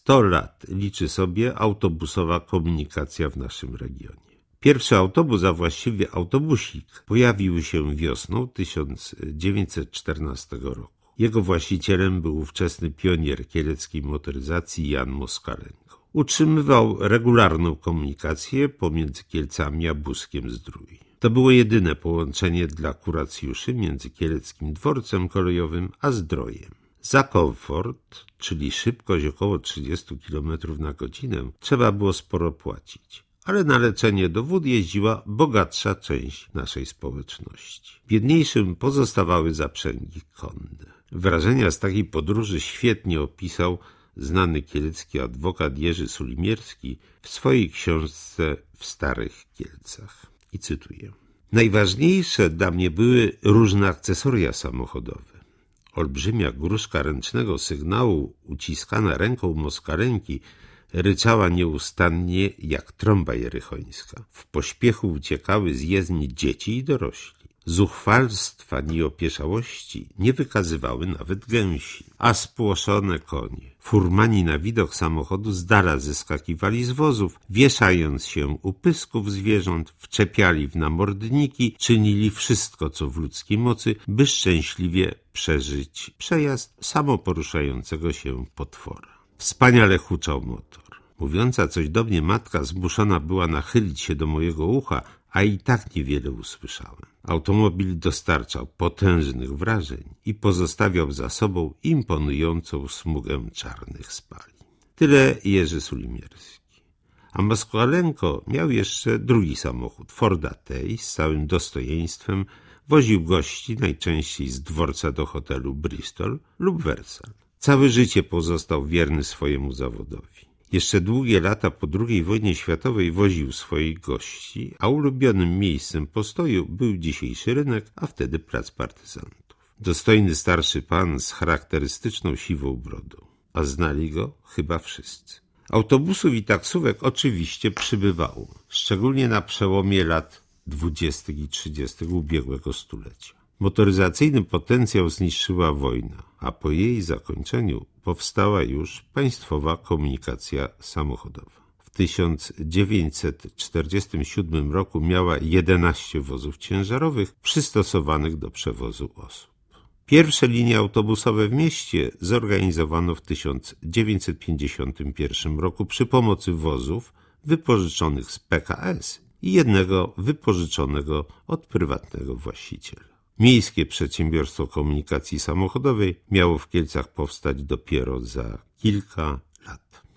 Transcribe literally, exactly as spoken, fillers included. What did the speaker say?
sto lat liczy sobie autobusowa komunikacja w naszym regionie. Pierwszy autobus, a właściwie autobusik, pojawił się wiosną tysiąc dziewięćset czternastego roku. Jego właścicielem był ówczesny pionier kieleckiej motoryzacji Jan Moskalenko. Utrzymywał regularną komunikację pomiędzy Kielcami a Buskiem-Zdrój. To było jedyne połączenie dla kuracjuszy między kieleckim dworcem kolejowym a Zdrojem. Za komfort, czyli szybkość około trzydzieści kilometrów na godzinę, trzeba było sporo płacić. Ale na leczenie do wód jeździła bogatsza część naszej społeczności. Biedniejszym pozostawały zaprzęgi konne. Wrażenia z takiej podróży świetnie opisał znany kielecki adwokat Jerzy Sulimierski w swojej książce W starych Kielcach. I cytuję. Najważniejsze dla mnie były różne akcesoria samochodowe. Olbrzymia gruszka ręcznego sygnału uciskana ręką Moskalenki ryczała nieustannie jak trąba jerychońska. W pośpiechu uciekały z jezdni dzieci i dorośli. Zuchwalstwa ni opieszałości nie wykazywały nawet gęsi, a spłoszone konie. Furmani na widok samochodu z dala zeskakiwali z wozów, wieszając się u pysków zwierząt, wczepiali w namordniki, czynili wszystko, co w ludzkiej mocy, by szczęśliwie przeżyć przejazd samoporuszającego się potwora. Wspaniale huczał motor. Mówiąca coś do mnie matka zmuszona była nachylić się do mojego ucha, a i tak niewiele usłyszałem. Automobil dostarczał potężnych wrażeń i pozostawiał za sobą imponującą smugę czarnych spalin. Tyle Jerzy Sulimierski. A Moskalenko miał jeszcze drugi samochód, Forda Tej, z całym dostojeństwem woził gości najczęściej z dworca do hotelu Bristol lub Wersal. Całe życie pozostał wierny swojemu zawodowi. Jeszcze długie lata po drugiej wojnie światowej woził swoich gości, a ulubionym miejscem postoju był dzisiejszy rynek, a wtedy plac partyzantów. Dostojny starszy pan z charakterystyczną siwą brodą, a znali go chyba wszyscy. Autobusów i taksówek oczywiście przybywało, szczególnie na przełomie lat dwudziestych i trzydziestych ubiegłego stulecia. Motoryzacyjny potencjał zniszczyła wojna, a po jej zakończeniu powstała już państwowa komunikacja samochodowa. W tysiąc dziewięćset czterdziestym siódmym roku miała jedenaście wozów ciężarowych przystosowanych do przewozu osób. Pierwsze linie autobusowe w mieście zorganizowano w tysiąc dziewięćset pięćdziesiątym pierwszym roku przy pomocy wozów wypożyczonych z P K S i jednego wypożyczonego od prywatnego właściciela. Miejskie Przedsiębiorstwo Komunikacji Samochodowej miało w Kielcach powstać dopiero za kilka